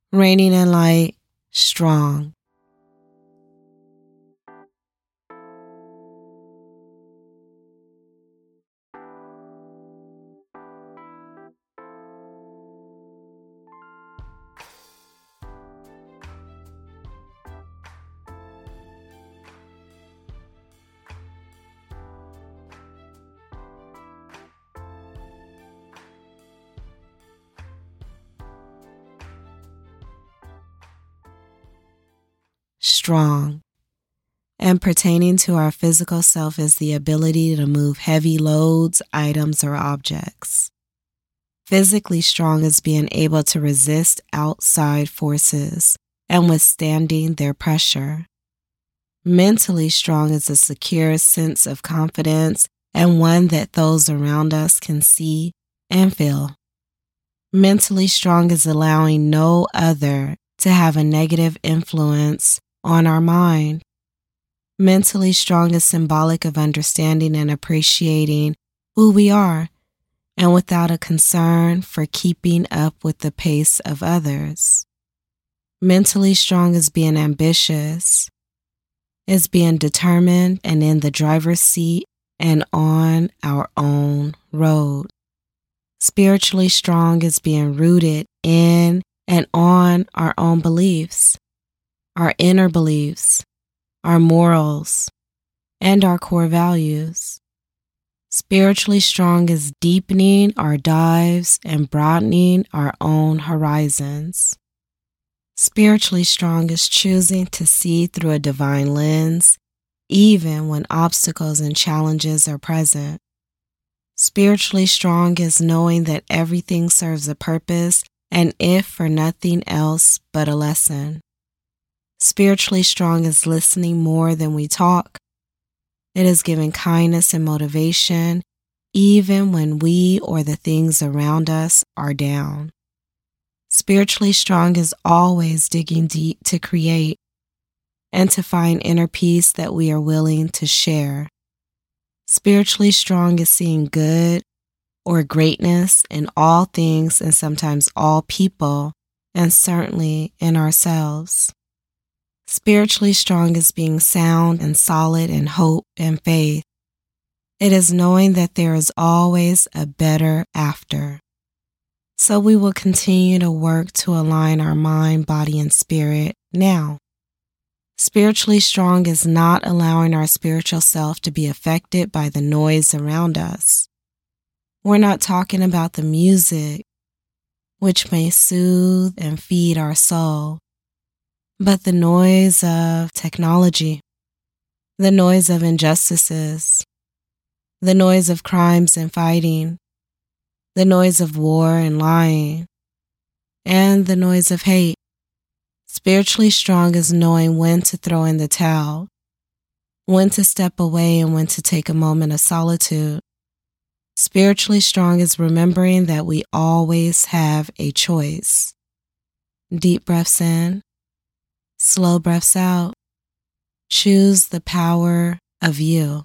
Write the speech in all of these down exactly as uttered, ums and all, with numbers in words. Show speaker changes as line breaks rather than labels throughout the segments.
Reigning in light, strong. Strong. And pertaining to our physical self is the ability to move heavy loads, items, or objects. Physically strong is being able to resist outside forces and withstanding their pressure. Mentally strong is a secure sense of confidence and one that those around us can see and feel. Mentally strong is allowing no other to have a negative influence on our mind. Mentally strong is symbolic of understanding and appreciating who we are and without a concern for keeping up with the pace of others. Mentally strong is being ambitious, is being determined and in the driver's seat and on our own road. Spiritually strong is being rooted in and on our own beliefs, our inner beliefs, our morals, and our core values. Spiritually strong is deepening our dives and broadening our own horizons. Spiritually strong is choosing to see through a divine lens, even when obstacles and challenges are present. Spiritually strong is knowing that everything serves a purpose and if for nothing else but a lesson. Spiritually strong is listening more than we talk. It is giving kindness and motivation even when we or the things around us are down. Spiritually strong is always digging deep to create and to find inner peace that we are willing to share. Spiritually strong is seeing good or greatness in all things and sometimes all people, and certainly in ourselves. Spiritually strong is being sound and solid in hope and faith. It is knowing that there is always a better after. So we will continue to work to align our mind, body, and spirit now. Spiritually strong is not allowing our spiritual self to be affected by the noise around us. We're not talking about the music, which may soothe and feed our soul, but the noise of technology, the noise of injustices, the noise of crimes and fighting, the noise of war and lying, and the noise of hate. Spiritually strong is knowing when to throw in the towel, when to step away and when to take a moment of solitude. Spiritually strong is remembering that we always have a choice. Deep breaths in, slow breaths out. Choose the power of you.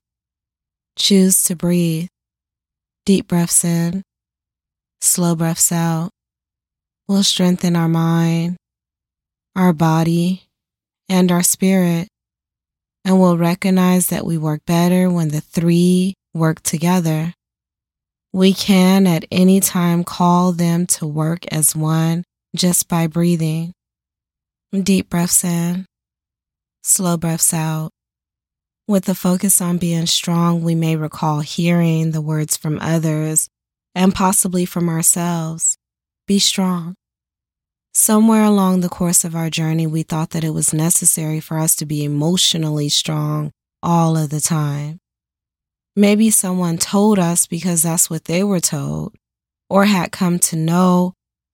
Choose to breathe. Deep breaths in, slow breaths out. Will strengthen our mind, our body, and our spirit, and we'll recognize that we work better when the three work together. We can at any time call them to work as one just by breathing. Deep breaths in, slow breaths out. With the focus on being strong, we may recall hearing the words from others and possibly from ourselves. Be strong. Somewhere along the course of our journey, we thought that it was necessary for us to be emotionally strong all of the time. Maybe someone told us because that's what they were told, or had come to know,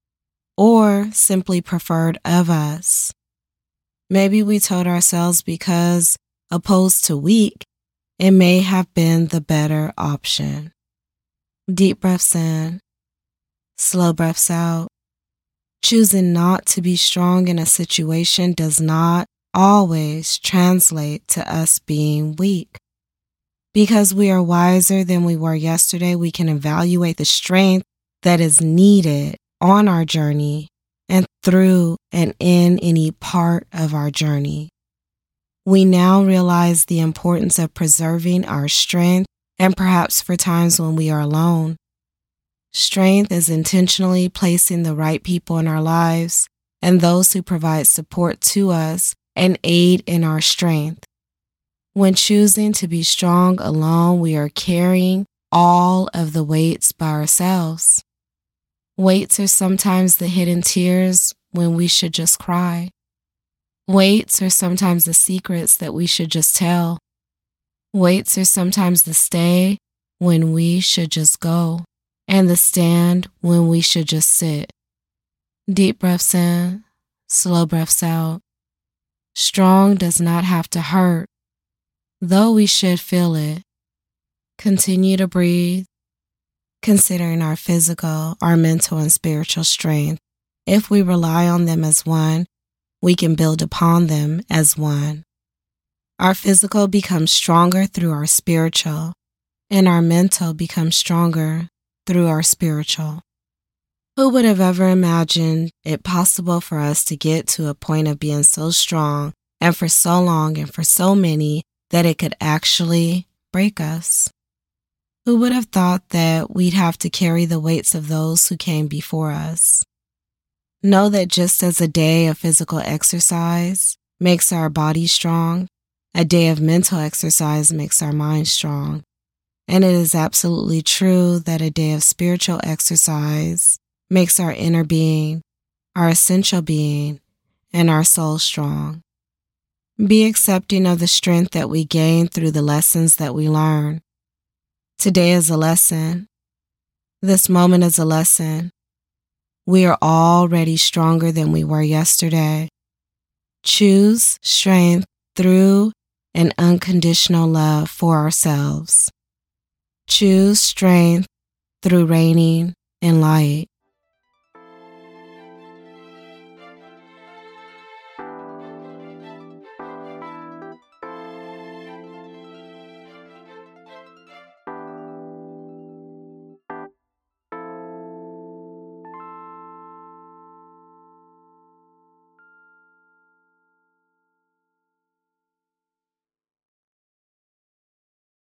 or simply preferred of us. Maybe we told ourselves because, opposed to weak, it may have been the better option. Deep breaths in, slow breaths out. Choosing not to be strong in a situation does not always translate to us being weak. Because we are wiser than we were yesterday, we can evaluate the strength that is needed on our journey and through and in any part of our journey. We now realize the importance of preserving our strength, and perhaps for times when we are alone. Strength is intentionally placing the right people in our lives and those who provide support to us and aid in our strength. When choosing to be strong alone, we are carrying all of the weights by ourselves. Weights are sometimes the hidden tears when we should just cry. Weights are sometimes the secrets that we should just tell. Weights are sometimes the stay when we should just go, and the stand when we should just sit. Deep breaths in, slow breaths out. Strong does not have to hurt, though we should feel it. Continue to breathe, considering our physical, our mental, and spiritual strength. If we rely on them as one, we can build upon them as one. Our physical becomes stronger through our spiritual, and our mental becomes stronger through our spiritual. Who would have ever imagined it possible for us to get to a point of being so strong and for so long and for so many that it could actually break us? Who would have thought that we'd have to carry the weights of those who came before us? Know that just as a day of physical exercise makes our body strong, a day of mental exercise makes our mind strong. And it is absolutely true that a day of spiritual exercise makes our inner being, our essential being, and our soul strong. Be accepting of the strength that we gain through the lessons that we learn. Today is a lesson. This moment is a lesson. We are already stronger than we were yesterday. Choose strength through an unconditional love for ourselves. Choose strength through reigning in light.